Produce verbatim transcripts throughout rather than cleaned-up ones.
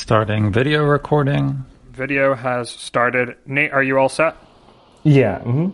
Starting video recording. Video has started. Nate, are you all set? Yeah. Mm-hmm.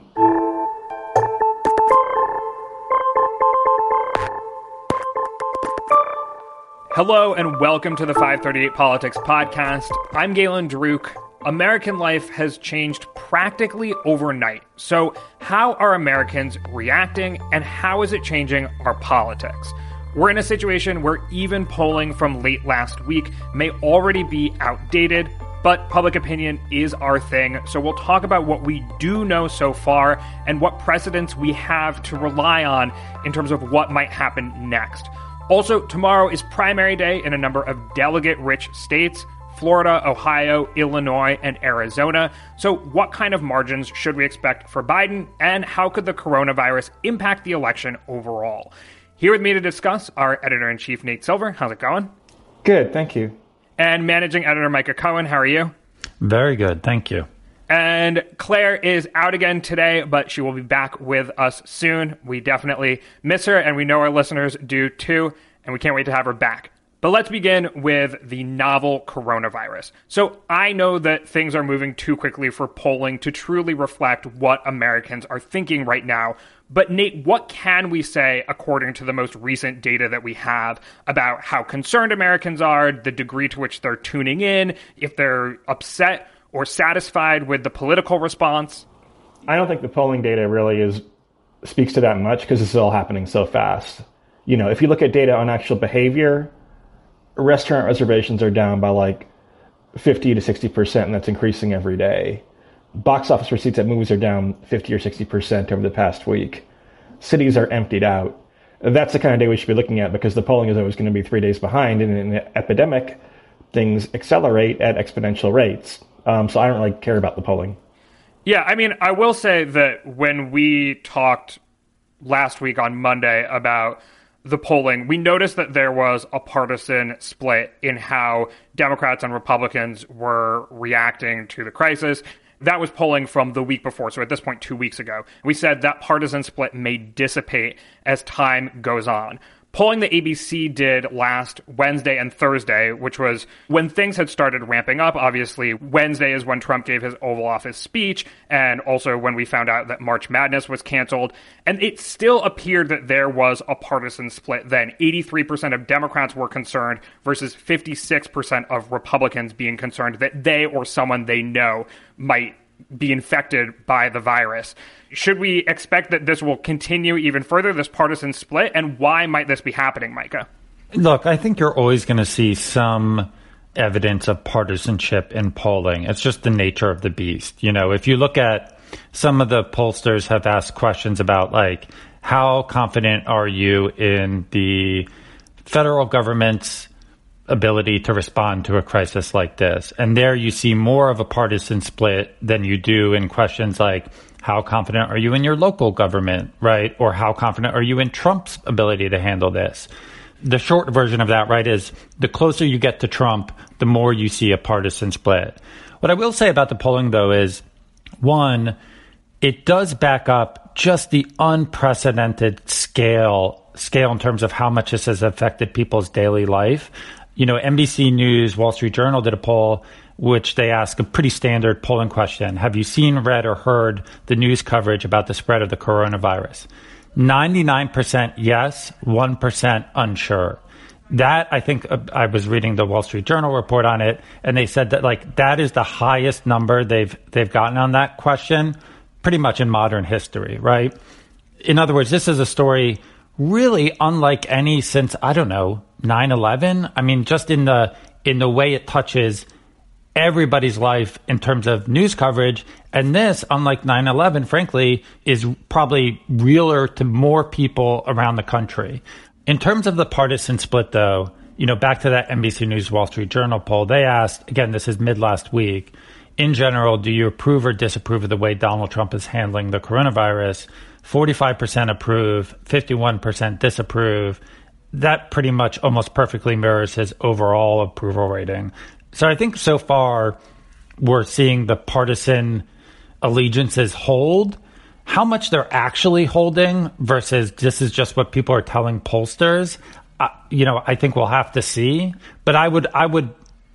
Hello and welcome to the five thirty-eight Politics Podcast. I'm Galen Druk. American life has changed practically overnight. So how are Americans reacting and how is it changing our politics? We're in a situation where even polling from late last week may already be outdated, but public opinion is our thing. So we'll talk about what we do know so far and what precedents we have to rely on in terms of what might happen next. Also, tomorrow is primary day in a number of delegate-rich states: Florida, Ohio, Illinois, and Arizona. So what kind of margins should we expect for Biden, and how could the coronavirus impact the election overall? Here with me to discuss are Editor-in-Chief Nate Silver. How's it going? Good, thank you. And Managing Editor Micah Cohen. How are you? Very good, thank you. And Claire is out again today, but she will be back with us soon. We definitely miss her, and we know our listeners do too, and we can't wait to have her back. But let's begin with the novel coronavirus. So I know that things are moving too quickly for polling to truly reflect what Americans are thinking right now. But Nate, what can we say according to the most recent data that we have about how concerned Americans are, the degree to which they're tuning in, if they're upset or satisfied with the political response? I don't think the polling data really is speaks to that much because this is all happening so fast. You know, if you look at data on actual behavior, restaurant reservations are down by like fifty to sixty percent, and that's increasing every day. Box office receipts at movies are down fifty or sixty percent over the past week. Cities are emptied out. That's the kind of day we should be looking at, because the polling is always going to be three days behind, and in an epidemic, things accelerate at exponential rates. Um, so I don't really care about the polling. Yeah, I mean, I will say that when we talked last week on Monday about the polling, we noticed that there was a partisan split in how Democrats and Republicans were reacting to the crisis. That was polling from the week before, so at this point, two weeks ago. We said that partisan split may dissipate as time goes on. Polling that A B C did last Wednesday and Thursday, which was when things had started ramping up. Obviously, Wednesday is when Trump gave his Oval Office speech, and also when we found out that March Madness was canceled. And it still appeared that there was a partisan split then. eighty-three percent of Democrats were concerned versus fifty-six percent of Republicans being concerned that they or someone they know might be infected by the virus. Should we expect that this will continue even further, this partisan split? And why might this be happening, Micah? Look, I think you're always going to see some evidence of partisanship in polling. It's just the nature of the beast. You know, if you look at some of the pollsters have asked questions about, like, how confident are you in the federal government's ability to respond to a crisis like this? And there you see more of a partisan split than you do in questions like, how confident are you in your local government, right? Or how confident are you in Trump's ability to handle this? The short version of that, right, is the closer you get to Trump, the more you see a partisan split. What I will say about the polling, though, is, one, it does back up just the unprecedented scale, scale in terms of how much this has affected people's daily life. You know, N B C News, Wall Street Journal did a poll which they ask a pretty standard polling question. Have you seen, read, or heard the news coverage about the spread of the coronavirus? ninety-nine percent yes, one percent unsure. That, I think, uh, I was reading the Wall Street Journal report on it, and they said that, like, that is the highest number they've they've gotten on that question pretty much in modern history, right? In other words, this is a story really unlike any since, I don't know, nine eleven. I mean, just in the in the way it touches everybody's life in terms of news coverage. And this, unlike nine eleven, frankly, is probably realer to more people around the country. In terms of the partisan split, though, you know, back to that N B C News Wall Street Journal poll, they asked, again, this is mid last week, in general, do you approve or disapprove of the way Donald Trump is handling the coronavirus? forty-five percent approve, fifty-one percent disapprove. That pretty much almost perfectly mirrors his overall approval rating. So I think so far we're seeing the partisan allegiances hold. How much they're actually holding versus this is just what people are telling pollsters, uh, you know, I think we'll have to see. But I would, I would,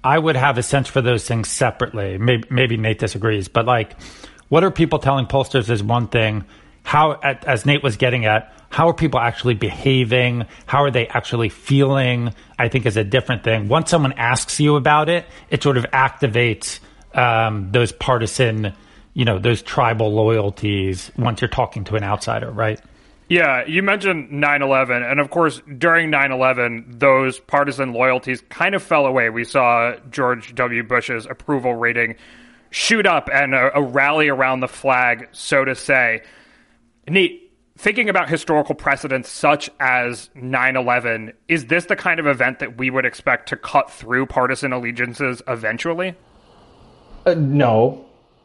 I would have a sense for those things separately. Maybe, maybe Nate disagrees, but like, what are people telling pollsters is one thing. How, as Nate was getting at, how are people actually behaving? How are they actually feeling? I think is a different thing. Once someone asks you about it, it sort of activates um, those partisan, you know, those tribal loyalties once you're talking to an outsider, right? Yeah, you mentioned nine eleven, and of course, during nine eleven, those partisan loyalties kind of fell away. We saw George W. Bush's approval rating shoot up and a, a rally around the flag, so to say. Nate, thinking about historical precedents such as nine eleven, is this the kind of event that we would expect to cut through partisan allegiances eventually? Uh, no.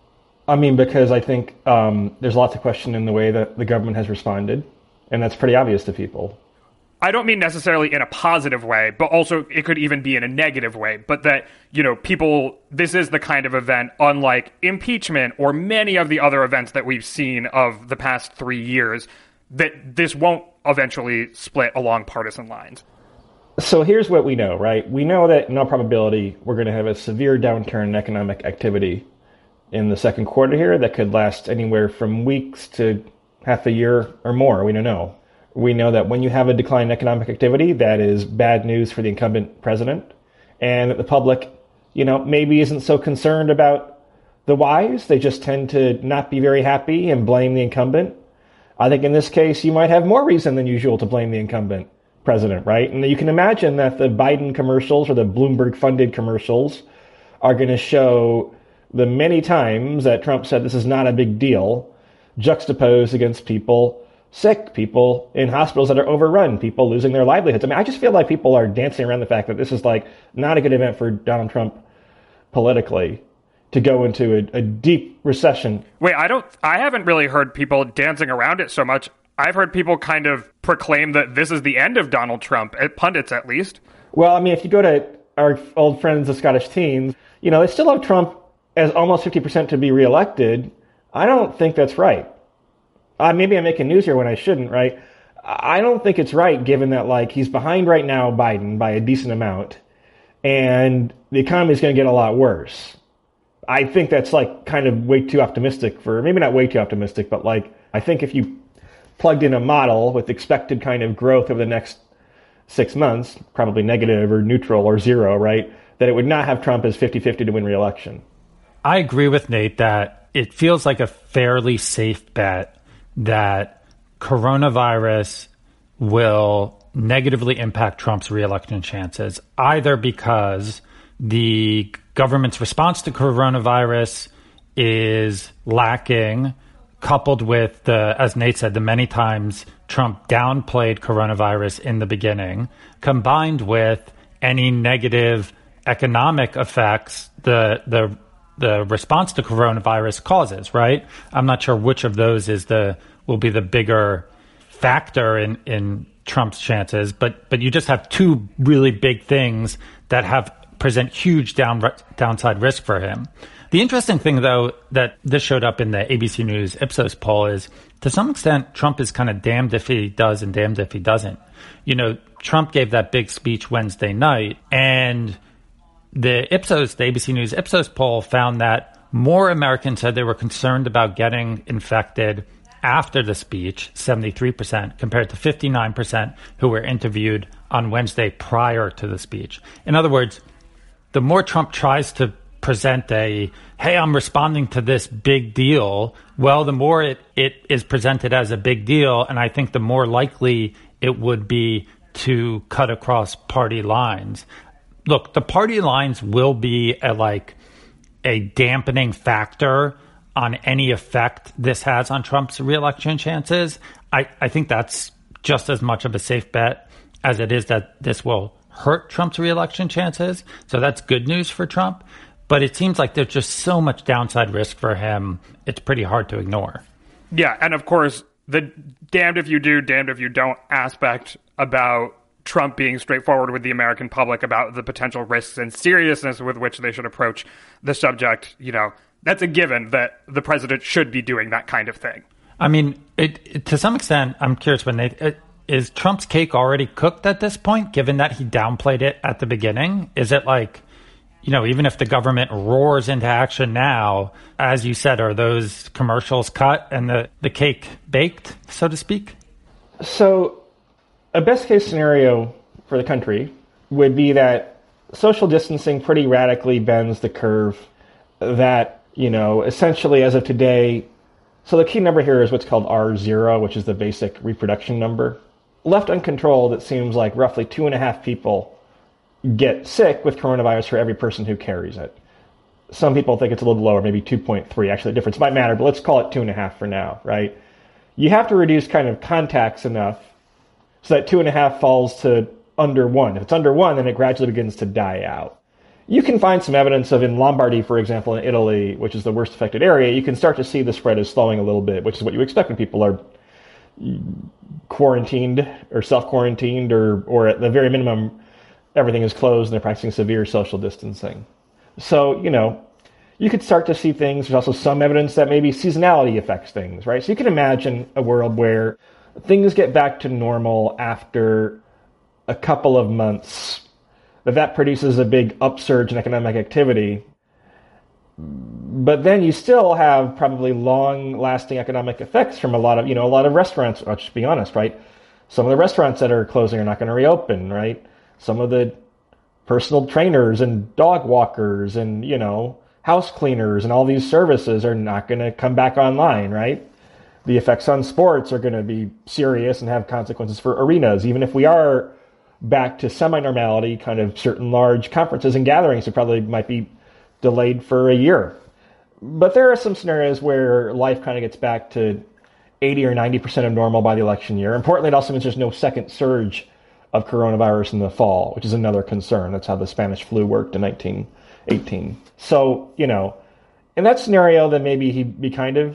I mean, because I think um, there's lots of question in the way that the government has responded, and that's pretty obvious to people. I don't mean necessarily in a positive way, but also it could even be in a negative way. But that, you know, people, this is the kind of event, unlike impeachment or many of the other events that we've seen of the past three years, that this won't eventually split along partisan lines. So here's what we know, right? We know that in all probability, we're going to have a severe downturn in economic activity in the second quarter here that could last anywhere from weeks to half a year or more. We don't know. We know that when you have a decline in economic activity, that is bad news for the incumbent president, and that the public, you know, maybe isn't so concerned about the whys. They just tend to not be very happy and blame the incumbent. I think in this case, you might have more reason than usual to blame the incumbent president, right? And you can imagine that the Biden commercials or the Bloomberg-funded commercials are going to show the many times that Trump said this is not a big deal, juxtaposed against people sick, people in hospitals that are overrun, people losing their livelihoods. I mean, I just feel like people are dancing around the fact that this is like not a good event for Donald Trump politically to go into a, a deep recession. Wait, I don't, I haven't really heard people dancing around it so much. I've heard people kind of proclaim that this is the end of Donald Trump, pundits at least. Well, I mean, if you go to our old friends, the Scottish teens, you know, they still have Trump as almost fifty percent to be reelected. I don't think that's right. Uh, maybe I'm making news here when I shouldn't, right? I don't think it's right, given that, like, he's behind right now Biden by a decent amount, and the economy is going to get a lot worse. I think that's, like, kind of way too optimistic for, maybe not way too optimistic, but, like, I think if you plugged in a model with expected kind of growth over the next six months, probably negative or neutral or zero, right, that it would not have Trump as fifty-fifty to win re-election. I agree with Nate that it feels like a fairly safe bet that coronavirus will negatively impact Trump's reelection chances, either because the government's response to coronavirus is lacking, coupled with the, as Nate said, the many times Trump downplayed coronavirus in the beginning, combined with any negative economic effects the the the response to coronavirus causes, right? I'm not sure which of those is the will be the bigger factor in, in Trump's chances, but but you just have two really big things that have present huge down, downside risk for him. The interesting thing, though, that this showed up in the A B C News Ipsos poll is, to some extent, Trump is kind of damned if he does and damned if he doesn't. You know, Trump gave that big speech Wednesday night, and the Ipsos, the A B C News Ipsos poll found that more Americans said they were concerned about getting infected after the speech, seventy-three percent, compared to fifty-nine percent who were interviewed on Wednesday prior to the speech. In other words, the more Trump tries to present a, hey, I'm responding to this big deal, well, the more it, it is presented as a big deal, and I think the more likely it would be to cut across party lines. Look, the party lines will be a, like a dampening factor on any effect this has on Trump's reelection chances. I, I think that's just as much of a safe bet as it is that this will hurt Trump's reelection chances. So that's good news for Trump. But it seems like there's just so much downside risk for him, it's pretty hard to ignore. Yeah, and of course, the damned if you do, damned if you don't aspect about Trump being straightforward with the American public about the potential risks and seriousness with which they should approach the subject, you know, that's a given that the president should be doing that kind of thing. I mean, it, it, to some extent, I'm curious, when they, it, is Trump's cake already cooked at this point, given that he downplayed it at the beginning? Is it like, you know, even if the government roars into action now, as you said, are those commercials cut and the, the cake baked, so to speak? So a best case scenario for the country would be that social distancing pretty radically bends the curve, that, you know, essentially as of today, so the key number here is what's called R zero, which is the basic reproduction number. Left uncontrolled, it seems like roughly two and a half people get sick with coronavirus for every person who carries it. Some people think it's a little lower, maybe two point three. Actually, the difference might matter, but let's call it two and a half for now, right? You have to reduce kind of contacts enough so that two and a half falls to under one. If it's under one, then it gradually begins to die out. You can find some evidence of in Lombardy, for example, in Italy, which is the worst affected area, you can start to see the spread is slowing a little bit, which is what you expect when people are quarantined or self-quarantined, or, or at the very minimum, everything is closed and they're practicing severe social distancing. So, you know, you could start to see things. There's also some evidence that maybe seasonality affects things, right? So you can imagine a world where things get back to normal after a couple of months, that that produces a big upsurge in economic activity. But then you still have probably long-lasting economic effects from a lot of, you know, a lot of restaurants. I'll just be honest, right? Some of the restaurants that are closing are not going to reopen, right? Some of the personal trainers and dog walkers and, you know, house cleaners and all these services are not going to come back online, right? The effects on sports are going to be serious and have consequences for arenas. Even if we are back to semi-normality, kind of certain large conferences and gatherings that probably might be delayed for a year. But there are some scenarios where life kind of gets back to eighty or ninety percent of normal by the election year. Importantly, it also means there's no second surge of coronavirus in the fall, which is another concern. That's how the Spanish flu worked in nineteen eighteen. So, you know, in that scenario, then maybe he'd be kind of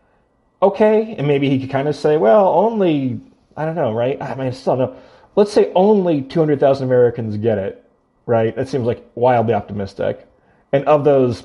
okay, and maybe he could kind of say, well, only, I don't know, right? I mean, I still don't know. Let's say only two hundred thousand Americans get it, right? That seems like wildly optimistic. And of those,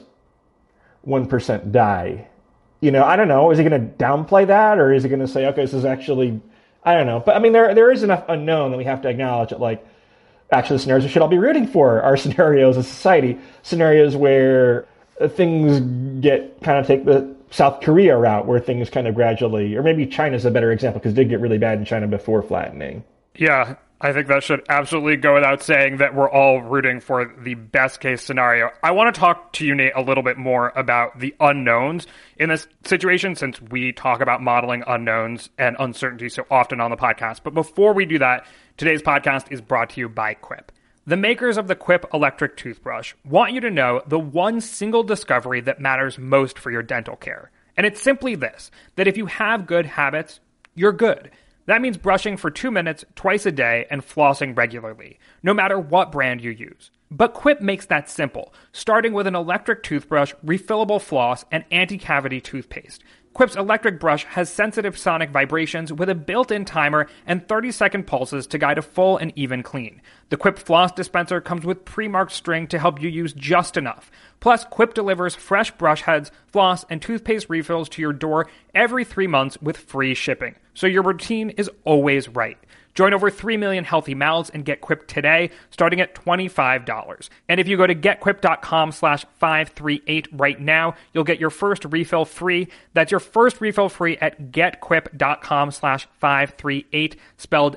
one percent die. You know, I don't know. Is he going to downplay that? Or is he going to say, okay, this is actually, I don't know. But I mean, there there is enough unknown that we have to acknowledge that, like, actually the scenarios we should all be rooting for are scenarios as a society, scenarios where things get kind of take the South Korea route, where things kind of gradually, or maybe China's a better example because it did get really bad in China before flattening. Yeah, I think that should absolutely go without saying that we're all rooting for the best case scenario. I want to talk to you, Nate, a little bit more about the unknowns in this situation, since we talk about modeling unknowns and uncertainty so often on the podcast. But before we do that, today's podcast is brought to you by Quip. The makers of the Quip electric toothbrush want you to know the one single discovery that matters most for your dental care. And it's simply this, that if you have good habits, you're good. That means brushing for two minutes twice a day and flossing regularly, no matter what brand you use. But Quip makes that simple, starting with an electric toothbrush, refillable floss, and anti-cavity toothpaste. Quip's electric brush has sensitive sonic vibrations with a built-in timer and thirty-second pulses to guide a full and even clean. The Quip floss dispenser comes with pre-marked string to help you use just enough. Plus, Quip delivers fresh brush heads, floss, and toothpaste refills to your door every three months with free shipping. So your routine is always right. Join over three million healthy mouths and get Quip today, starting at twenty-five dollars. And if you go to getquip.com slash 538 right now, you'll get your first refill free. That's your first refill free at getquip.com slash 538, spelled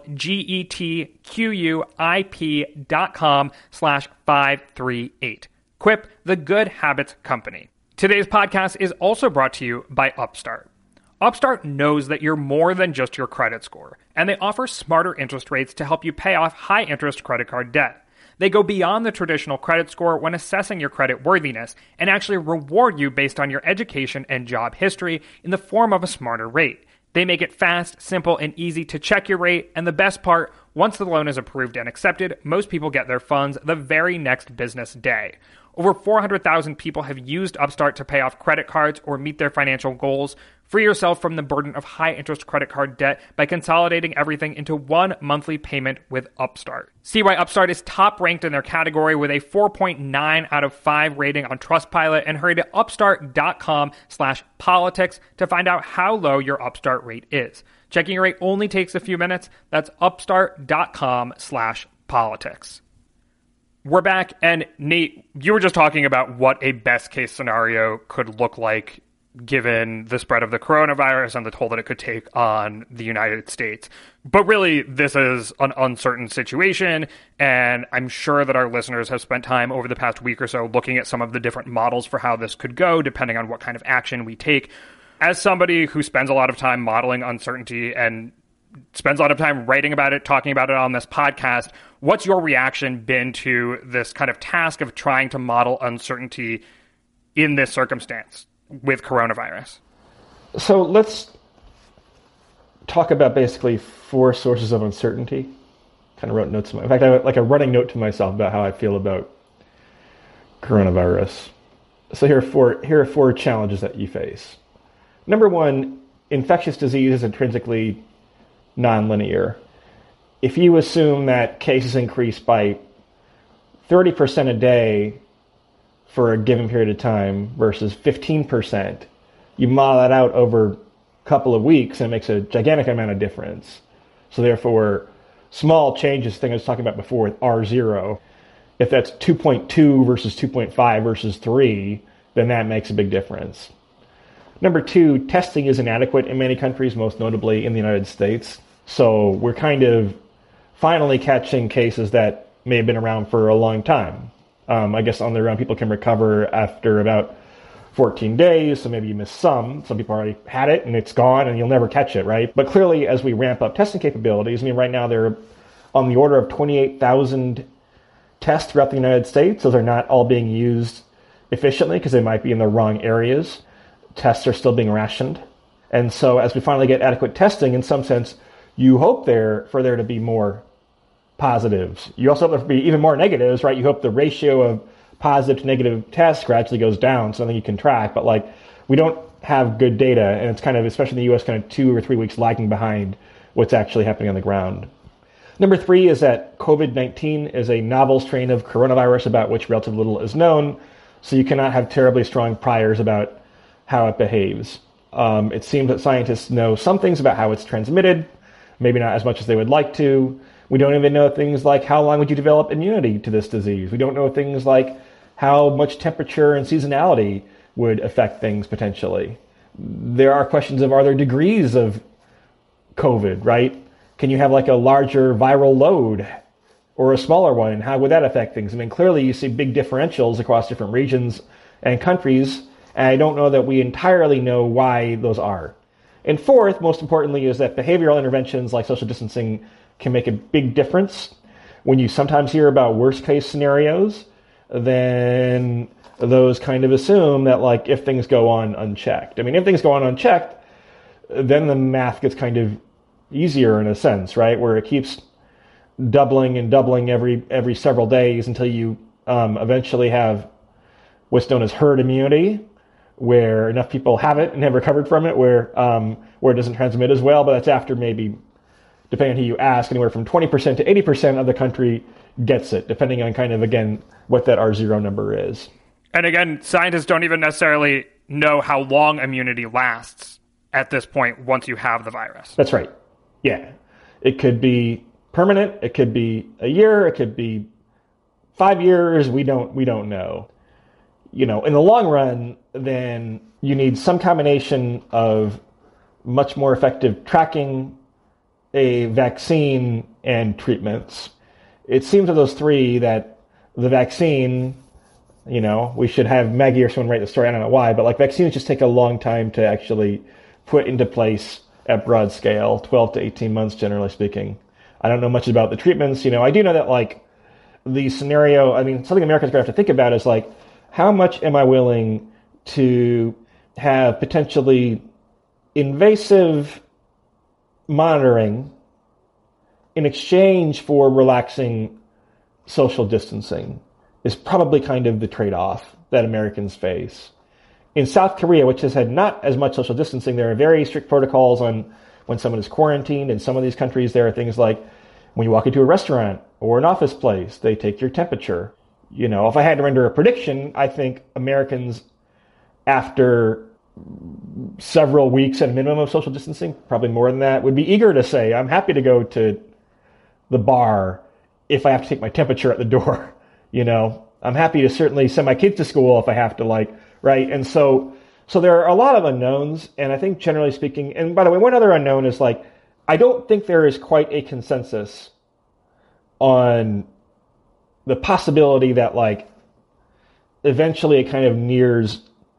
G-E-T-Q-U-I-P dot com slash 538. Quip, the good habits company. Today's podcast is also brought to you by Upstart. Upstart knows that you're more than just your credit score, and they offer smarter interest rates to help you pay off high-interest credit card debt. They go beyond the traditional credit score when assessing your credit worthiness and actually reward you based on your education and job history in the form of a smarter rate. They make it fast, simple, and easy to check your rate, and the best part, once the loan is approved and accepted, most people get their funds the very next business day. Over four hundred thousand people have used Upstart to pay off credit cards or meet their financial goals. Free yourself from the burden of high-interest credit card debt by consolidating everything into one monthly payment with Upstart. See why Upstart is top-ranked in their category with a four point nine out of five rating on Trustpilot, and hurry to upstart.com slash politics to find out how low your Upstart rate is. Checking your rate only takes a few minutes. That's upstart.com slash politics. We're back, and Nate, you were just talking about what a best case scenario could look like given the spread of the coronavirus and the toll that it could take on the United States. But really, this is an uncertain situation, and I'm sure that our listeners have spent time over the past week or so looking at some of the different models for how this could go, depending on what kind of action we take. As somebody who spends a lot of time modeling uncertainty and spends a lot of time writing about it, talking about it on this podcast, what's your reaction been to this kind of task of trying to model uncertainty in this circumstance with coronavirus? So let's talk about basically four sources of uncertainty. Kind of wrote notes to my, in fact, I have like a running note to myself about how I feel about coronavirus. So here are four, here are four challenges that you face. Number one, infectious disease is intrinsically nonlinear. If you assume that cases increase by thirty percent a day for a given period of time versus fifteen percent, you model that out over a couple of weeks and it makes a gigantic amount of difference. So therefore, small changes, thing I was talking about before with R zero, if that's two point two versus two point five versus three, then that makes a big difference. Number two, testing is inadequate in many countries, most notably in the United States. So we're kind of finally catching cases that may have been around for a long time. Um, I guess on their own, people can recover after about fourteen days, so maybe you miss some. Some people already had it and it's gone and you'll never catch it, right? But clearly, as we ramp up testing capabilities, I mean, right now they're on the order of twenty-eight thousand tests throughout the United States. Those are not all being used efficiently because they might be in the wrong areas. Tests are still being rationed. And so as we finally get adequate testing, in some sense, you hope there for there to be more positives. You also hope there to be even more negatives, right? You hope the ratio of positive to negative tests gradually goes down, something you can track. But like, we don't have good data, and it's kind of, especially in the U S, kind of two or three weeks lagging behind what's actually happening on the ground. Number three is that covid nineteen is a novel strain of coronavirus about which relatively little is known, so you cannot have terribly strong priors about how it behaves. Um, it seems that scientists know some things about how it's transmitted, maybe not as much as they would like to. We don't even know things like how long would you develop immunity to this disease. We don't know things like how much temperature and seasonality would affect things potentially. There are questions of, are there degrees of COVID, right? Can you have like a larger viral load or a smaller one? And how would that affect things? I mean, clearly you see big differentials across different regions and countries, and I don't know that we entirely know why those are. And fourth, most importantly, is that behavioral interventions like social distancing can make a big difference. When you sometimes hear about worst case scenarios, then those kind of assume that like if things go on unchecked. I mean, if things go on unchecked, then the math gets kind of easier in a sense, right? Where it keeps doubling and doubling every every several days until you um, eventually have what's known as herd immunity, where enough people have it and have recovered from it, where um, where it doesn't transmit as well. But that's after maybe, depending on who you ask, anywhere from twenty percent to eighty percent of the country gets it, depending on kind of, again, what that R zero number is. And again, scientists don't even necessarily know how long immunity lasts at this point once you have the virus. That's right. Yeah. It could be permanent. It could be a year. It could be five years. We don't, we don't know. You know, in the long run, then you need some combination of much more effective tracking, a vaccine, and treatments. It seems of those three that the vaccine, you know, we should have Maggie or someone write the story. I don't know why, but like vaccines just take a long time to actually put into place at broad scale, twelve to eighteen months, generally speaking. I don't know much about the treatments. You know, I do know that like the scenario, I mean, something Americans are going to have to think about is like, how much am I willing to have potentially invasive monitoring in exchange for relaxing social distancing is probably kind of the trade-off that Americans face. In South Korea, which has had not as much social distancing, there are very strict protocols on when someone is quarantined. In some of these countries, there are things like when you walk into a restaurant or an office place, they take your temperature. You know, if I had to render a prediction, I think Americans, after several weeks at a minimum of social distancing, probably more than that, would be eager to say, I'm happy to go to the bar if I have to take my temperature at the door. You know, I'm happy to certainly send my kids to school if I have to, like, right? And so, so there are a lot of unknowns. And I think generally speaking, and by the way, one other unknown is like, I don't think there is quite a consensus on the possibility that like eventually it kind of nears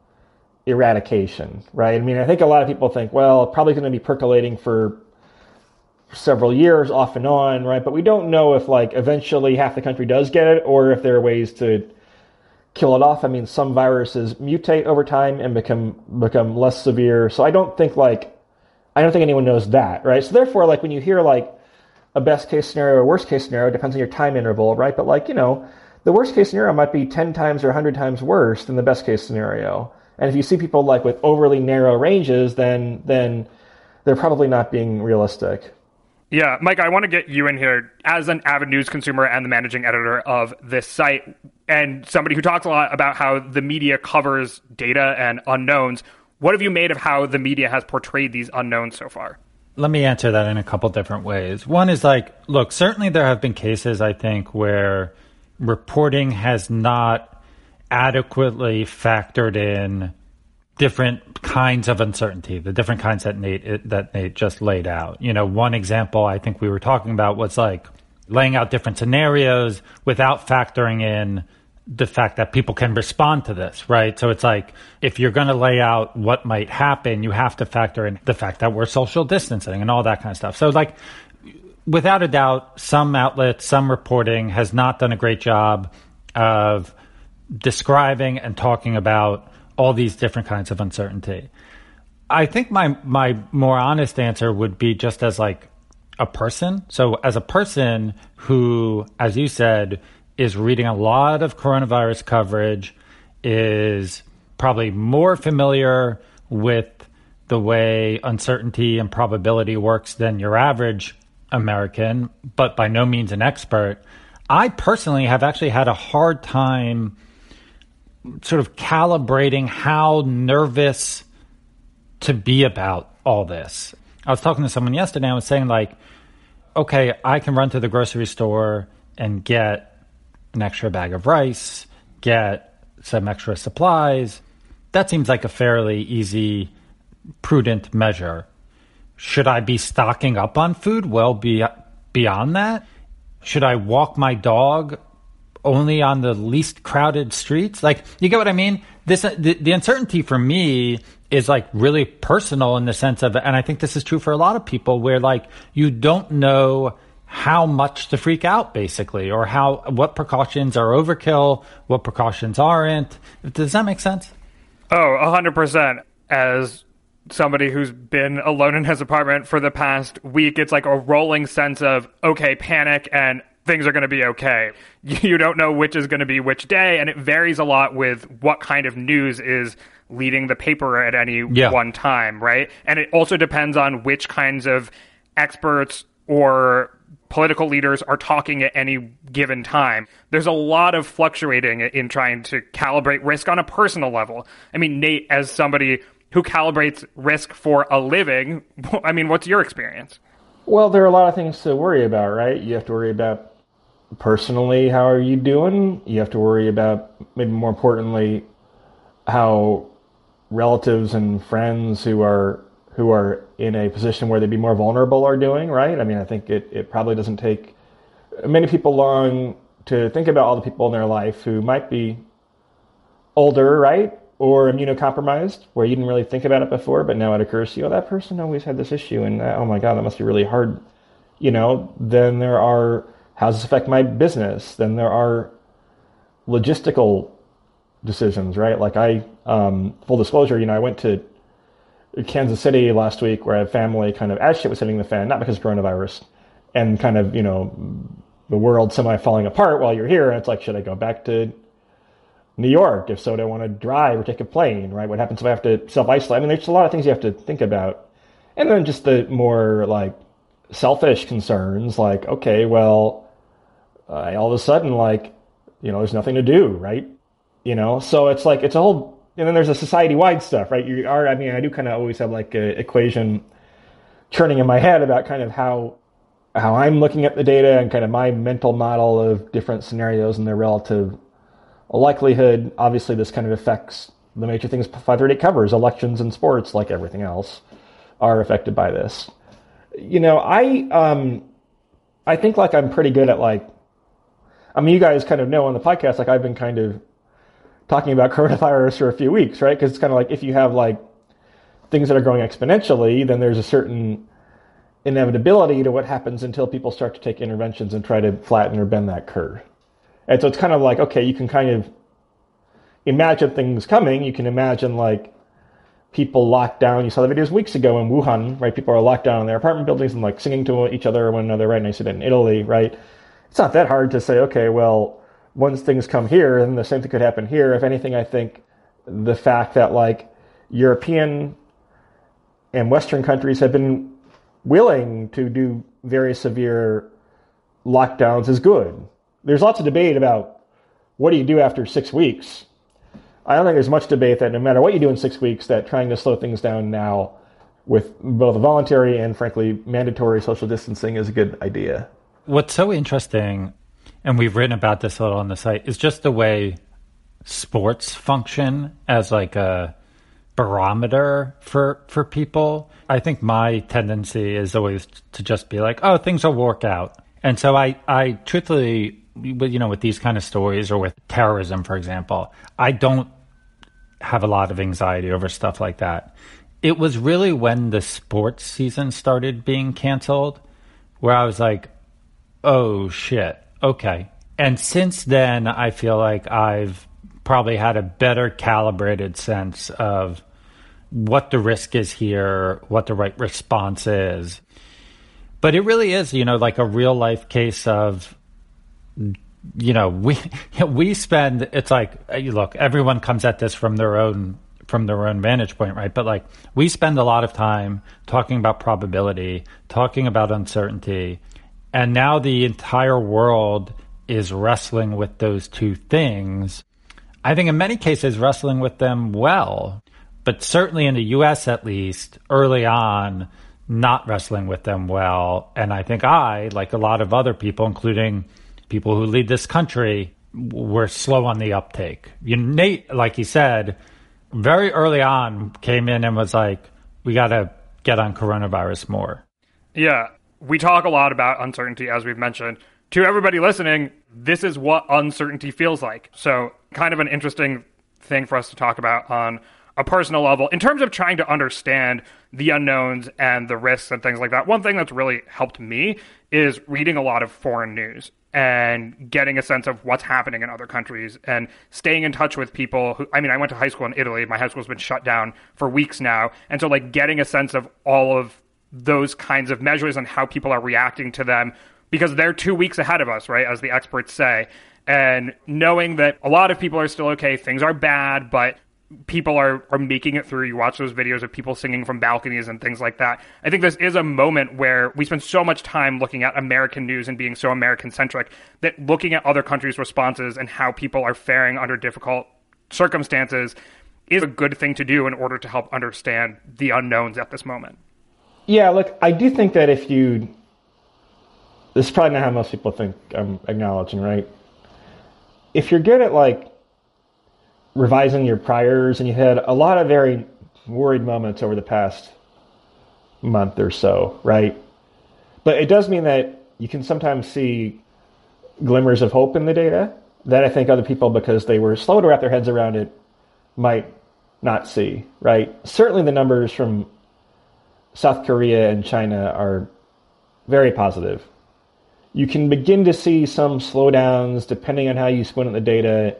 eradication, right? I mean, I think a lot of people think, well, it's probably going to be percolating for several years off and on, right? But we don't know if like eventually half the country does get it or if there are ways to kill it off. I mean, some viruses mutate over time and become become less severe. So I don't think like, I don't think anyone knows that, right? So therefore, like when you hear like a best case scenario or worst case scenario, it depends on your time interval, right? But like, you know, the worst case scenario might be ten times or one hundred times worse than the best case scenario. And if you see people like with overly narrow ranges, then then they're probably not being realistic. Yeah, Mike, I want to get you in here as an avid news consumer and the managing editor of this site and somebody who talks a lot about how the media covers data and unknowns. What have you made of how the media has portrayed these unknowns so far? Let me answer that in a couple different ways. One is like, look, certainly there have been cases, I think, where reporting has not adequately factored in different kinds of uncertainty, the different kinds that Nate that Nate just laid out. You know, one example I think we were talking about was like laying out different scenarios without factoring in the fact that people can respond to this, right? So it's like, if you're going to lay out what might happen, you have to factor in the fact that we're social distancing and all that kind of stuff. So like, without a doubt, some outlets, some reporting has not done a great job of describing and talking about all these different kinds of uncertainty. I think my my more honest answer would be just as like a person. So as a person who, as you said, is reading a lot of coronavirus coverage, is probably more familiar with the way uncertainty and probability works than your average American, but by no means an expert. I personally have actually had a hard time sort of calibrating how nervous to be about all this. I was talking to someone yesterday and I was saying like, okay, I can run to the grocery store and get an extra bag of rice, get some extra supplies. That seems like a fairly easy, prudent measure. Should I be stocking up on food well be, beyond that? Should I walk my dog only on the least crowded streets? Like, you get what I mean? This the, the uncertainty for me is like really personal in the sense of, and I think this is true for a lot of people, where like you don't know how much to freak out, basically, or how what precautions are overkill, what precautions aren't. Does that make sense? Oh, one hundred percent. As somebody who's been alone in his apartment for the past week, it's like a rolling sense of, okay, panic and things are going to be okay. You don't know which is going to be which day, and it varies a lot with what kind of news is leading the paper at any yeah. one time, right? And it also depends on which kinds of experts or political leaders are talking at any given time. There's a lot of fluctuating in trying to calibrate risk on a personal level. I mean, Nate, as somebody who calibrates risk for a living, I mean, what's your experience? Well, there are a lot of things to worry about, right? You have to worry about personally, how are you doing? You have to worry about, maybe more importantly, how relatives and friends who are who are in a position where they'd be more vulnerable are doing, right? I mean, I think it, it probably doesn't take many people long to think about all the people in their life who might be older, right? Or immunocompromised, where you didn't really think about it before, but now it occurs to you, oh, that person always had this issue, and uh, oh my God, that must be really hard. You know, then there are, how does this affect my business? Then there are logistical decisions, right? Like I, um, full disclosure, you know, I went to Kansas City last week where I have family kind of as shit was hitting the fan, not because of coronavirus, and kind of, you know, the world semi falling apart while you're here. And it's like, should I go back to New York? If so, do I want to drive or take a plane, right? What happens if I have to self-isolate? I mean, there's a lot of things you have to think about. And then just the more like selfish concerns, like, okay, well, uh, all of a sudden, like, you know, there's nothing to do, right? You know, so it's like, it's a whole, and then there's a society-wide stuff, right? You are, I mean, I do kind of always have like a equation churning in my head about kind of how how I'm looking at the data and kind of my mental model of different scenarios and their relative likelihood. Obviously, this kind of affects the major things five thirty-eight covers. Elections and sports, like everything else, are affected by this. You know, I um, I think like I'm pretty good at like, I mean, you guys kind of know on the podcast, like I've been kind of talking about coronavirus for a few weeks, right? Because it's kind of like if you have like things that are growing exponentially, then there's a certain inevitability to what happens until people start to take interventions and try to flatten or bend that curve. And so it's kind of like, okay, you can kind of imagine things coming. You can imagine like people locked down. You saw the videos weeks ago in Wuhan, right? People are locked down in their apartment buildings and like singing to each other or one another, right? And I said in Italy, right? It's not that hard to say, okay, well, once things come here, then the same thing could happen here. If anything, I think the fact that like European and Western countries have been willing to do very severe lockdowns is good. There's lots of debate about what do you do after six weeks. I don't think there's much debate that no matter what you do in six weeks, that trying to slow things down now with both voluntary and, frankly, mandatory social distancing is a good idea. What's so interesting, and we've written about this a little on the site, is just the way sports function as like a barometer for for people. I think my tendency is always to just be like, oh, things will work out. And so I, I truthfully, you know, with these kind of stories or with terrorism, for example, I don't have a lot of anxiety over stuff like that. It was really when the sports season started being canceled where I was like, oh, shit, okay. And since then, I feel like I've probably had a better calibrated sense of what the risk is here, what the right response is. But it really is, you know, like a real life case of, you know, we we spend, it's like, look, everyone comes at this from their own from their own vantage point, right? But like we spend a lot of time talking about probability, talking about uncertainty, and now the entire world is wrestling with those two things. I think in many cases wrestling with them well, but certainly in the U S at least, early on, not wrestling with them well. And I think I, like a lot of other people, including people who lead this country, were slow on the uptake. You, Nate, like he said, very early on came in and was like, we got to get on coronavirus more. Yeah, we talk a lot about uncertainty, as we've mentioned. To everybody listening, this is what uncertainty feels like. So kind of an interesting thing for us to talk about on a personal level. In terms of trying to understand the unknowns and the risks and things like that, one thing that's really helped me is reading a lot of foreign news and getting a sense of what's happening in other countries and staying in touch with people who, I mean, I went to high school in Italy. My high school's been shut down for weeks now. And so like getting a sense of all of those kinds of measures and how people are reacting to them, because they're two weeks ahead of us, right, as the experts say. And knowing that a lot of people are still okay, things are bad, but people are, are making it through. You watch those videos of people singing from balconies and things like that. I think this is a moment where we spend so much time looking at American news and being so American-centric that looking at other countries' responses and how people are faring under difficult circumstances is a good thing to do in order to help understand the unknowns at this moment. Yeah, look, I do think that if you... This is probably not how most people think I'm acknowledging, right? If you're good at, like, revising your priors, and you had a lot of very worried moments over the past month or so, right? But it does mean that you can sometimes see glimmers of hope in the data that I think other people, because they were slow to wrap their heads around it, might not see, right? Certainly the numbers from South Korea and China are very positive. You can begin to see some slowdowns, depending on how you squint at the data,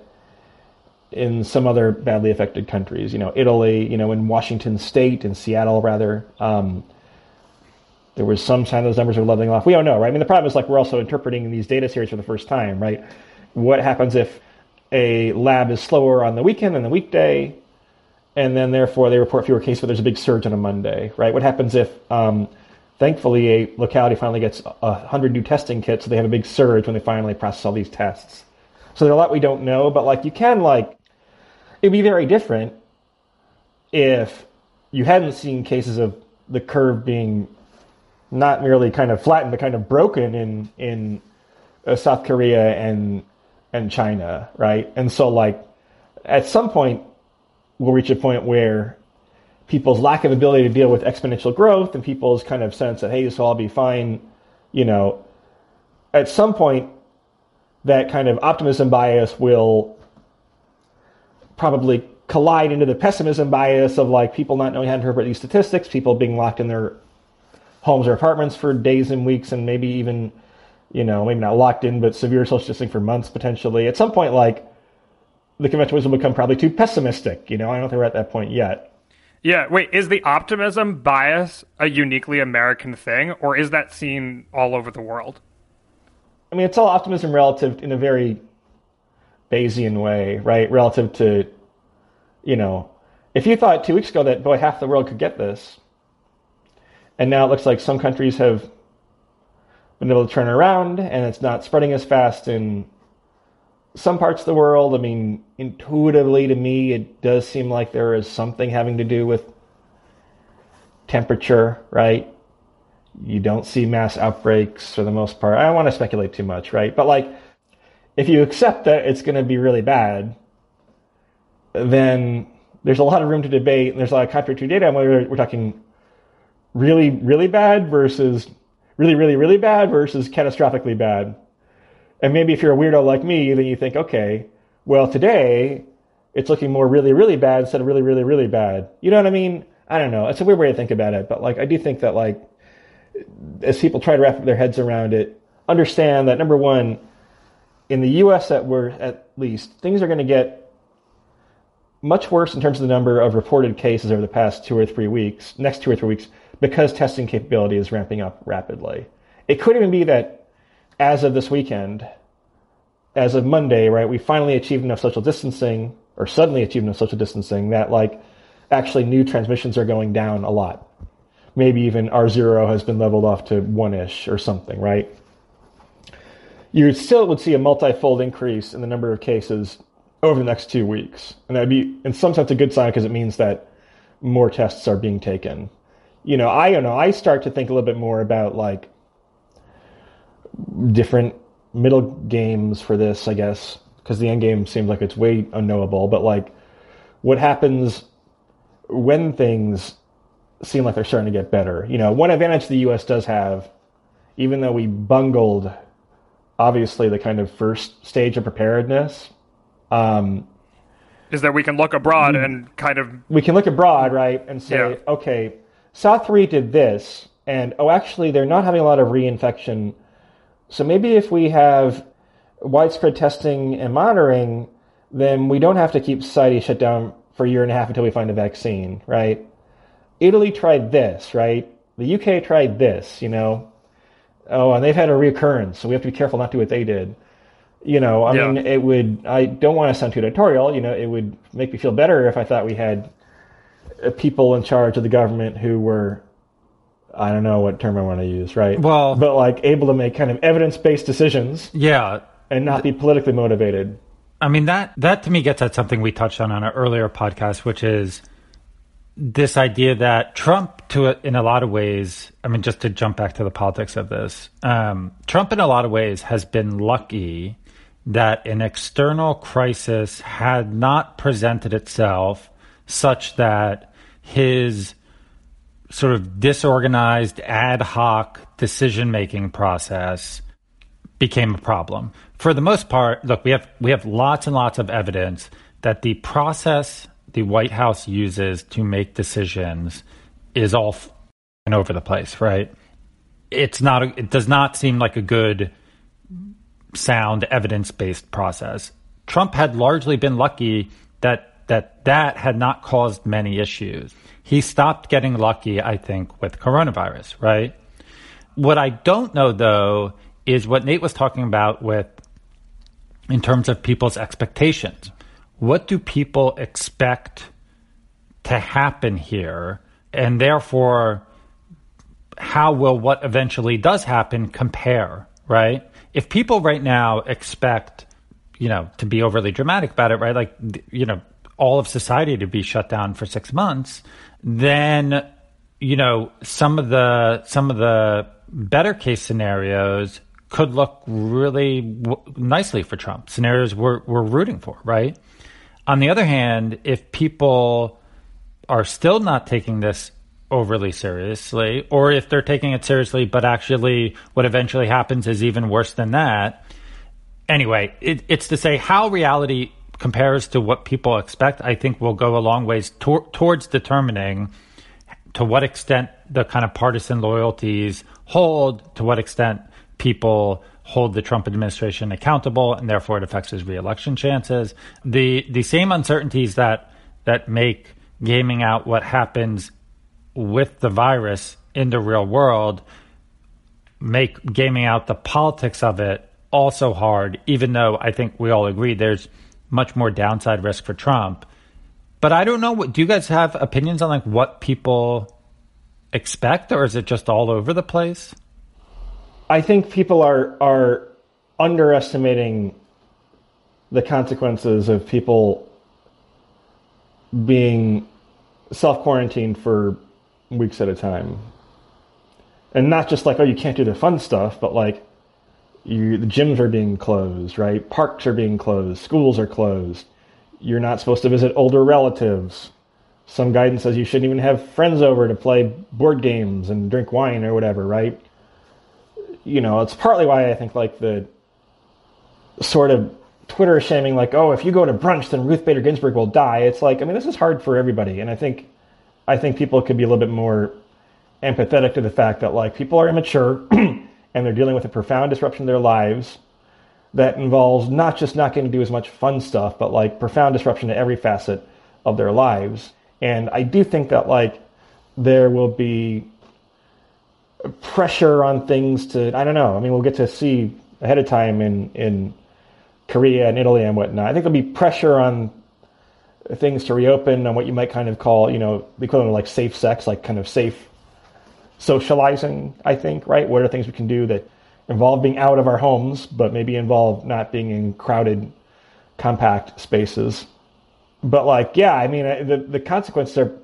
in some other badly affected countries, you know, Italy, you know, in Washington State, in Seattle, rather. Um, there was some sign those numbers are leveling off. We don't know, right? I mean, the problem is, like, we're also interpreting these data series for the first time, right? What happens if a lab is slower on the weekend than the weekday, and then, therefore, they report fewer cases, but there's a big surge on a Monday, right? What happens if, um, thankfully, a locality finally gets one hundred new testing kits, so they have a big surge when they finally process all these tests? So there's a lot we don't know, but, like, you can, like, it'd be very different if you hadn't seen cases of the curve being not merely kind of flattened, but kind of broken in in uh, South Korea and and China, right? And so, like, at some point, we'll reach a point where people's lack of ability to deal with exponential growth and people's kind of sense that, hey, this will all be fine, you know, at some point, that kind of optimism bias will probably collide into the pessimism bias of, like, people not knowing how to interpret these statistics, people being locked in their homes or apartments for days and weeks, and maybe even, you know, maybe not locked in, but severe social distancing for months potentially. At some point, like, the conventional wisdom will become probably too pessimistic. You know, I don't think we're at that point yet. Yeah, wait, is the optimism bias a uniquely American thing, or is that seen all over the world? I mean, it's all optimism relative in a very Bayesian way, right? Relative to, you know, if you thought two weeks ago that, boy, half the world could get this, and now it looks like some countries have been able to turn around and it's not spreading as fast in some parts of the world. I mean, intuitively to me, it does seem like there is something having to do with temperature, right? You don't see mass outbreaks for the most part. I don't want to speculate too much, right? But, like, if you accept that it's going to be really bad, then there's a lot of room to debate, and there's a lot of contradictory data on whether we're talking really, really bad versus really, really, really bad versus catastrophically bad. And maybe if you're a weirdo like me, then you think, okay, well, today it's looking more really, really bad instead of really, really, really bad. You know what I mean? I don't know. It's a weird way to think about it. But, like, I do think that, like, as people try to wrap their heads around it, understand that, number one, in the U S that we're at least, things are going to get much worse in terms of the number of reported cases over the past two or three weeks, next two or three weeks, because testing capability is ramping up rapidly. It could even be that as of this weekend, as of Monday, right, we finally achieved enough social distancing, or suddenly achieved enough social distancing, that, like, actually new transmissions are going down a lot. Maybe even R zero has been leveled off to one-ish or something, right? You still would see a multi-fold increase in the number of cases over the next two weeks. And that would be, in some sense, a good sign because it means that more tests are being taken. You know, I don't know, I start to think a little bit more about, like, different middle games for this, I guess, because the end game seems like it's way unknowable. But, like, what happens when things seem like they're starting to get better? You know, one advantage the U S does have, even though we bungled, obviously, the kind of first stage of preparedness, um, is that we can look abroad we, and kind of... We can look abroad, right, and say, yeah. okay, South Korea did this, and, oh, actually, they're not having a lot of reinfection. So maybe if we have widespread testing and monitoring, then we don't have to keep society shut down for a year and a half until we find a vaccine, right? Italy tried this, right? The U K tried this, you know? Oh, and they've had a reoccurrence, so we have to be careful not to do what they did. You know, I yeah. mean, it would, I don't want to sound too editorial, you know, it would make me feel better if I thought we had people in charge of the government who were, I don't know what term I want to use, right? Well, but, like, able to make kind of evidence-based decisions. Yeah. And not be politically motivated. I mean, that, that to me gets at something we touched on on an earlier podcast, which is this idea that Trump, to a, in a lot of ways, I mean, just to jump back to the politics of this, um, Trump in a lot of ways has been lucky that an external crisis had not presented itself such that his sort of disorganized ad hoc decision-making process became a problem. For the most part, look, we have we have lots and lots of evidence that the process the White House uses to make decisions is all f***ing over the place, right? It's not. A, it does not seem like a good, sound, evidence-based process. Trump had largely been lucky that that that had not caused many issues. He stopped getting lucky, I think, with coronavirus, right? What I don't know, though, is what Nate was talking about with, in terms of people's expectations. What do people expect to happen here? And therefore, how will what eventually does happen compare, right? If people right now expect, you know, to be overly dramatic about it, right? Like, you know, all of society to be shut down for six months, then you know, some of the some of the better case scenarios could look really w- nicely for Trump. Scenarios we're we're rooting for, right? On the other hand, if people are still not taking this overly seriously, or if they're taking it seriously, but actually what eventually happens is even worse than that. Anyway, it, it's to say how reality compares to what people expect, I think will go a long ways tor- towards determining to what extent the kind of partisan loyalties hold, to what extent people hold the Trump administration accountable, and therefore it affects his reelection chances. The the same uncertainties that that make gaming out what happens with the virus in the real world make gaming out the politics of it also hard, even though I think we all agree there's much more downside risk for Trump. But I don't know, what do you guys have opinions on like what people expect, or is it just all over the place? I think people are are underestimating the consequences of people being self-quarantined for weeks at a time. And not just like, oh, you can't do the fun stuff, but like you, the gyms are being closed, right? Parks are being closed. Schools are closed. You're not supposed to visit older relatives. Some guidance says you shouldn't even have friends over to play board games and drink wine or whatever, right? You know, it's partly why I think like the sort of Twitter shaming, like, oh, if you go to brunch, then Ruth Bader Ginsburg will die. It's like, I mean, this is hard for everybody. And I think, I think people could be a little bit more empathetic to the fact that like people are immature and they're dealing with a profound disruption in their lives that involves not just not getting to do as much fun stuff, but like profound disruption to every facet of their lives. And I do think that like there will be pressure on things to, I don't know, I mean, we'll get to see ahead of time in, in Korea and Italy and whatnot. I think there'll be pressure on things to reopen on what you might kind of call, you know, the equivalent of like safe sex, like kind of safe socializing, I think, right? What are things we can do that involve being out of our homes, but maybe involve not being in crowded, compact spaces? But like, yeah, I mean, the, the consequences are,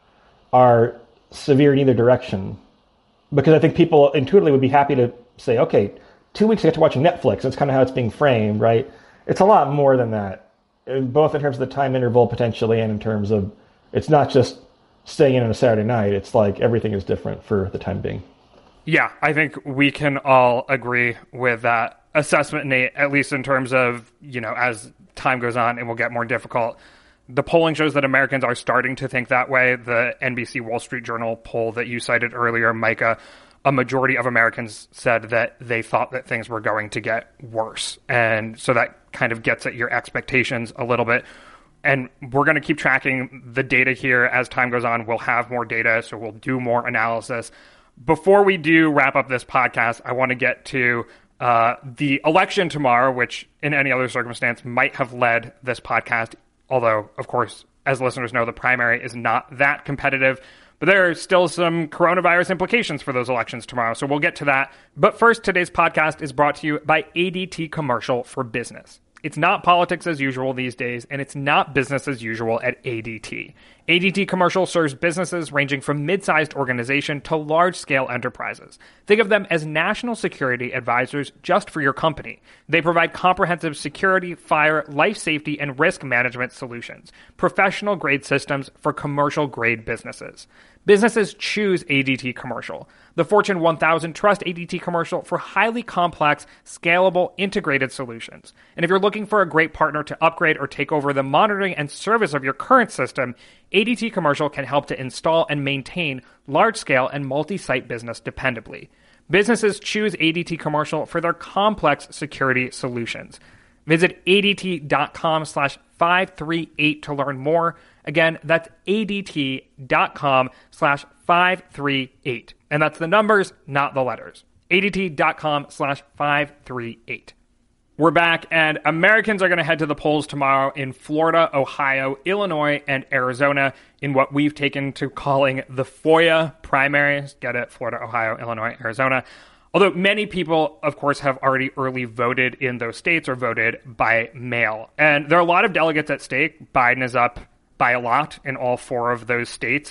are severe in either direction. Because I think people intuitively would be happy to say, okay, two weeks I get to watch Netflix. That's kind of how it's being framed, right? It's a lot more than that, both in terms of the time interval potentially and in terms of it's not just staying in on a Saturday night. It's like everything is different for the time being. Yeah, I think we can all agree with that assessment, Nate, at least in terms of, you know, as time goes on, it will get more difficult. The polling shows that Americans are starting to think that way. The N B C Wall Street Journal poll that you cited earlier, Micah, a majority of Americans said that they thought that things were going to get worse. And so that kind of gets at your expectations a little bit. And we're going to keep tracking the data here as time goes on. We'll have more data, so we'll do more analysis. Before we do wrap up this podcast, I want to get to uh, the election tomorrow, which in any other circumstance might have led this podcast. Although, of course, as listeners know, the primary is not that competitive. But there are still some coronavirus implications for those elections tomorrow, so we'll get to that. But first, today's podcast is brought to you by A D T Commercial for Business. It's not politics as usual these days, and it's not business as usual at A D T. A D T Commercial serves businesses ranging from mid-sized organization to large-scale enterprises. Think of them as national security advisors just for your company. They provide comprehensive security, fire, life safety, and risk management solutions. Professional-grade systems for commercial-grade businesses. Businesses choose A D T Commercial. The Fortune one thousand trust A D T Commercial for highly complex, scalable, integrated solutions. And if you're looking for a great partner to upgrade or take over the monitoring and service of your current system, A D T Commercial can help to install and maintain large-scale and multi-site business dependably. Businesses choose A D T Commercial for their complex security solutions. Visit A D T dot com slash five three eight to learn more. Again, that's A D T dot com slash five three eight. And that's the numbers, not the letters. A D T dot com slash five three eight. We're back, and Americans are going to head to the polls tomorrow in Florida, Ohio, Illinois, and Arizona in what we've taken to calling the FOIA primaries. Get it? Florida, Ohio, Illinois, Arizona. Although many people, of course, have already early voted in those states or voted by mail. And there are a lot of delegates at stake. Biden is up by a lot in all four of those states.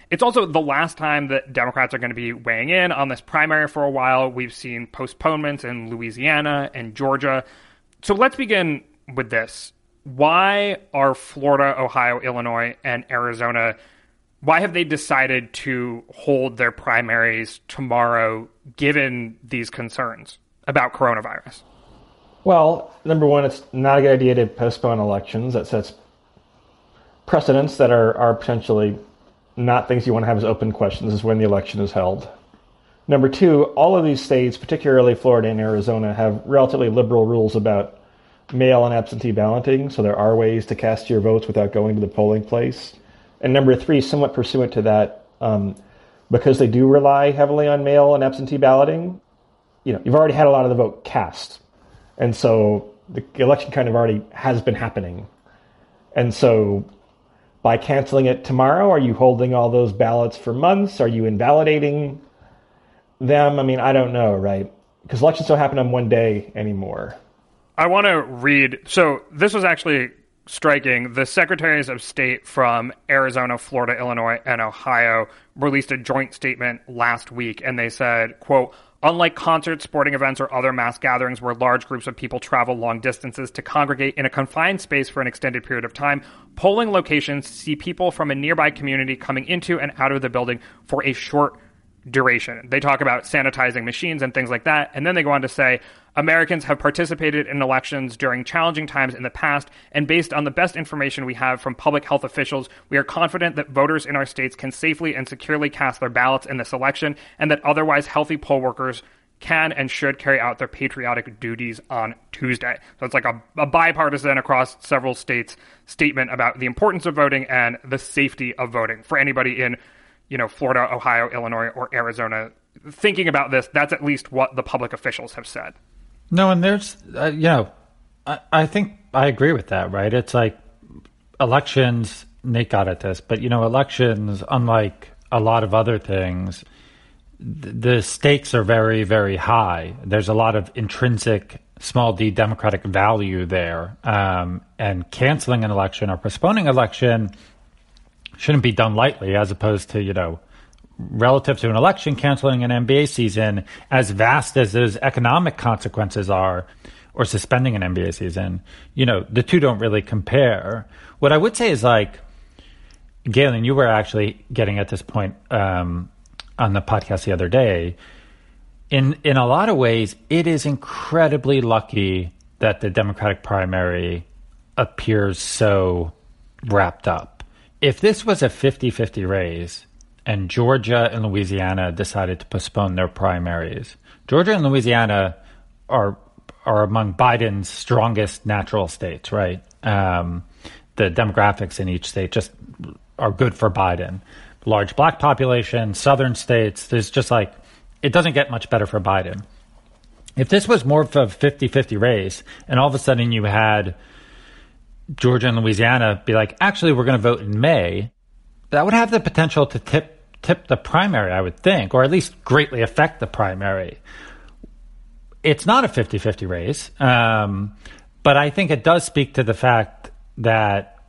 It's also the last time that Democrats are going to be weighing in on this primary for a while. We've seen postponements in Louisiana and Georgia. So let's begin with this. Why are Florida, Ohio, Illinois, and Arizona, why have they decided to hold their primaries tomorrow given these concerns about coronavirus? Well, number one, it's not a good idea to postpone elections. That sets precedents that are, are potentially not things you want to have as open questions is when the election is held. Number two, all of these states, particularly Florida and Arizona, have relatively liberal rules about mail and absentee balloting, so there are ways to cast your votes without going to the polling place. And number three, somewhat pursuant to that, um, because they do rely heavily on mail and absentee balloting, you know, you've already had a lot of the vote cast. And so the election kind of already has been happening. And so by canceling it tomorrow, are you holding all those ballots for months? Are you invalidating them? I mean, I don't know, right? Because elections don't happen on one day anymore. I want to read. So this was actually striking. The secretaries of state from Arizona, Florida, Illinois, and Ohio released a joint statement last week, and they said, quote, unlike concerts, sporting events, or other mass gatherings where large groups of people travel long distances to congregate in a confined space for an extended period of time, polling locations see people from a nearby community coming into and out of the building for a short duration. They talk about sanitizing machines and things like that. And then they go on to say, Americans have participated in elections during challenging times in the past, and based on the best information we have from public health officials, we are confident that voters in our states can safely and securely cast their ballots in this election, and that otherwise healthy poll workers can and should carry out their patriotic duties on Tuesday. So it's like a, a bipartisan across several states statement about the importance of voting and the safety of voting for anybody in, you know, Florida, Ohio, Illinois, or Arizona. Thinking about this, that's at least what the public officials have said. No, and there's, uh, you know, I, I think I agree with that, right? It's like elections, Nate got at this, but, you know, elections, unlike a lot of other things, th- the stakes are very, very high. There's a lot of intrinsic small d democratic value there. Um, and canceling an election or postponing election shouldn't be done lightly, as opposed to, you know, relative to an election, canceling an N B A season, as vast as those economic consequences are, or suspending an N B A season, you know, the two don't really compare. What I would say is, like, Galen, you were actually getting at this point um, on the podcast the other day. In in a lot of ways, it is incredibly lucky that the Democratic primary appears so wrapped up. If this was a fifty-fifty race, and Georgia and Louisiana decided to postpone their primaries, Georgia and Louisiana are are among Biden's strongest natural states, right? Um, the demographics in each state just are good for Biden. Large black population, southern states, there's just like, it doesn't get much better for Biden. If this was more of a fifty-fifty race, and all of a sudden you had Georgia and Louisiana be like, actually, we're going to vote in May, that would have the potential to tip tip the primary, I would think, or at least greatly affect the primary. It's not a fifty-fifty race, um, but I think it does speak to the fact that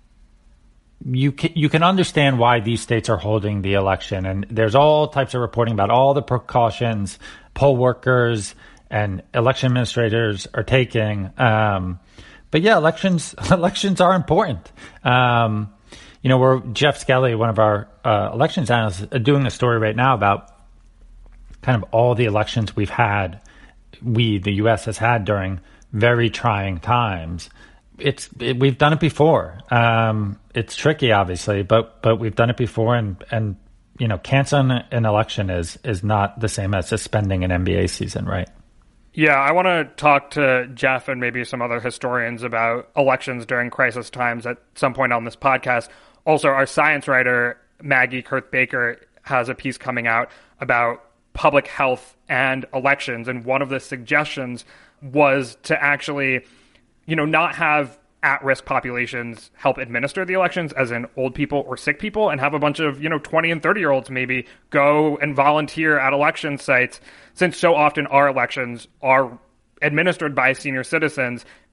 you can, you can understand why these states are holding the election. And there's all types of reporting about all the precautions poll workers and election administrators are taking. Um, but yeah, elections elections are important. Um, You know, we're Jeff Skelly, one of our uh, elections analysts, uh, doing a story right now about kind of all the elections we've had, we, the U S, has had during very trying times. It's it, we've done it before. Um, it's tricky, obviously, but but we've done it before, and and you know, canceling an election is is not the same as suspending an N B A season, right? Yeah, I want to talk to Jeff and maybe some other historians about elections during crisis times at some point on this podcast. Also, our science writer, Maggie Kurth-Baker, has a piece coming out about public health and elections. And one of the suggestions was to actually, you know, not have at-risk populations help administer the elections, as in old people or sick people, and have a bunch of, you know, twenty and thirty-year-olds maybe go and volunteer at election sites, since so often our elections are administered by senior citizens.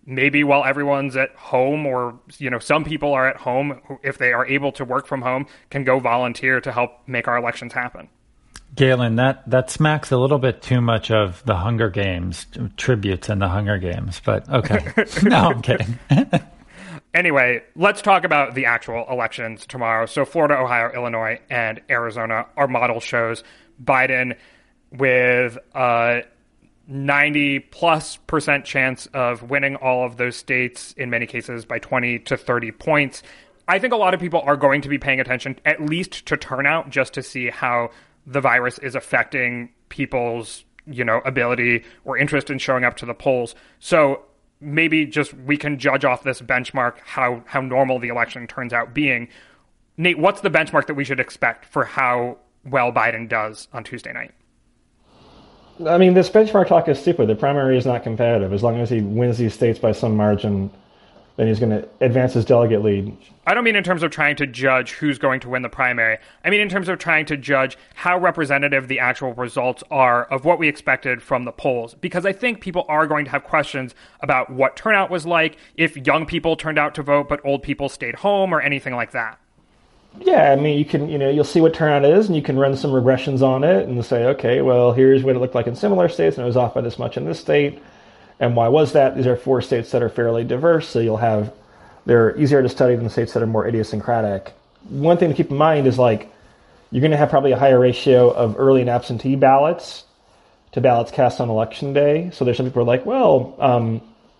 maybe while everyone's at home, or, you know, some people are at home, if they are able to work from home, can go volunteer to help make our elections happen. Galen, that, that smacks a little bit too much of the Hunger Games, tributes in the Hunger Games, but okay. No, I'm kidding. Anyway, let's talk about the actual elections tomorrow. So Florida, Ohio, Illinois, and Arizona are model shows. Biden with a ninety plus percent chance of winning all of those states, in many cases by twenty to thirty points. I think a lot of people are going to be paying attention, at least to turnout, just to see how the virus is affecting people's, you know, ability or interest in showing up to the polls. So maybe just we can judge off this benchmark how, how normal the election turns out being. Nate, what's the benchmark that we should expect for how well Biden does on Tuesday night? I mean, this benchmark talk is stupid. The primary is not competitive. As long as he wins these states by some margin, then he's going to advance his delegate lead. I don't mean in terms of trying to judge who's going to win the primary. I mean in terms of trying to judge how representative the actual results are of what we expected from the polls. Because I think people are going to have questions about what turnout was like, if young people turned out to vote but old people stayed home, or anything like that. Yeah, I mean, you can, you know, you'll see what turnout is, and you can run some regressions on it and say, okay, well, here's what it looked like in similar states, and it was off by this much in this state. And why was that? These are four states that are fairly diverse, so you'll have, they're easier to study than the states that are more idiosyncratic. One thing to keep in mind is, like, you're going to have probably a higher ratio of early and absentee ballots to ballots cast on election day. So there's some people who are like, well, um,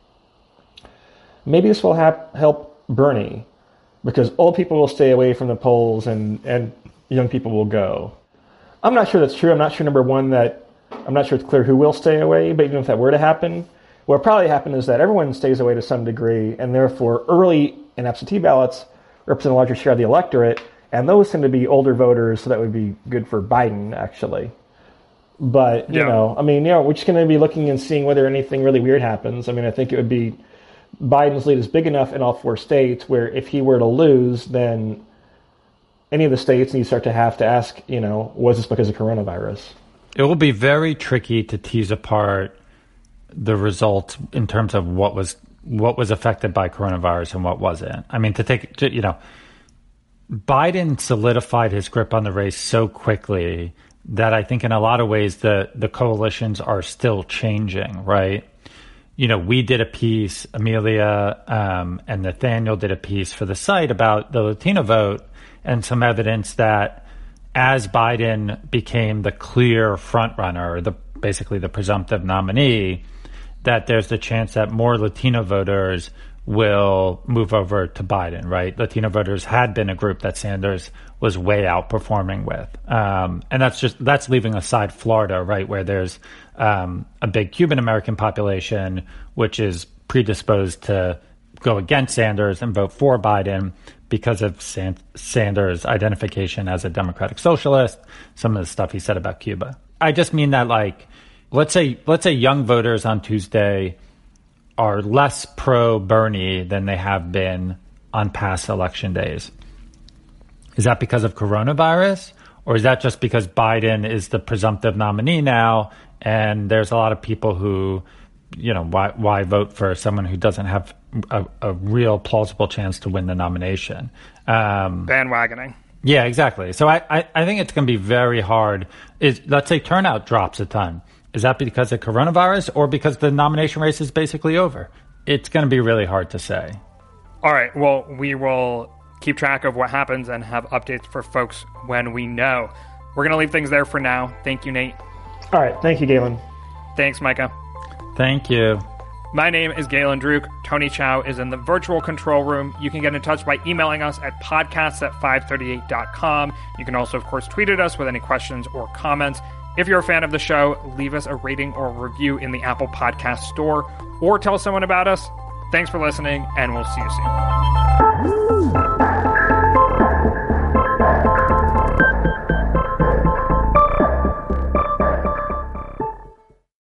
maybe this will hap- help Bernie, because old people will stay away from the polls and, and young people will go. I'm not sure that's true. I'm not sure, number one, that I'm not sure it's clear who will stay away, but even if that were to happen, what will probably happen is that everyone stays away to some degree, and therefore early and absentee ballots represent a larger share of the electorate, and those tend to be older voters, so that would be good for Biden, actually. But, you yeah. know, I mean, you know, we're just going to be looking and seeing whether anything really weird happens. I mean, I think it would be Biden's lead is big enough in all four states where if he were to lose, then any of the states, and you start to have to ask, you know, was this because of coronavirus? It will be very tricky to tease apart the result in terms of what was what was affected by coronavirus and what wasn't. I mean, to take, to, you know, Biden solidified his grip on the race so quickly that I think in a lot of ways the, the coalitions are still changing, right? You know, we did a piece, Amelia um, and Nathaniel did a piece for the site about the Latino vote and some evidence that as Biden became the clear frontrunner, the basically the presumptive nominee, that there's the chance that more Latino voters will move over to Biden, right? Latino voters had been a group that Sanders was way outperforming with. Um, and that's just, that's leaving aside Florida, right? Where there's um, a big Cuban American population, which is predisposed to go against Sanders and vote for Biden because of San- Sanders' identification as a democratic socialist, some of the stuff he said about Cuba. I just mean that, like, let's say, let's say young voters on Tuesday are less pro-Bernie than they have been on past election days. Is that because of coronavirus? Or is that just because Biden is the presumptive nominee now and there's a lot of people who, you know, why why vote for someone who doesn't have a, a real plausible chance to win the nomination? Um, Bandwagoning. Yeah, exactly. So I, I, I think it's going to be very hard. Is let's say turnout drops a ton. Is that because of coronavirus or because the nomination race is basically over? It's going to be really hard to say. All right. Well, we will keep track of what happens and have updates for folks when we know. We're going to leave things there for now. Thank you, Nate. All right. Thank you, Galen. Thanks, Micah. Thank you. My name is Galen Druk. Tony Chow is in the virtual control room. You can get in touch by emailing us at podcasts at five thirty-eight dot com. You can also, of course, tweet at us with any questions or comments. If you're a fan of the show, leave us a rating or a review in the Apple Podcast Store or tell someone about us. Thanks for listening, and we'll see you soon.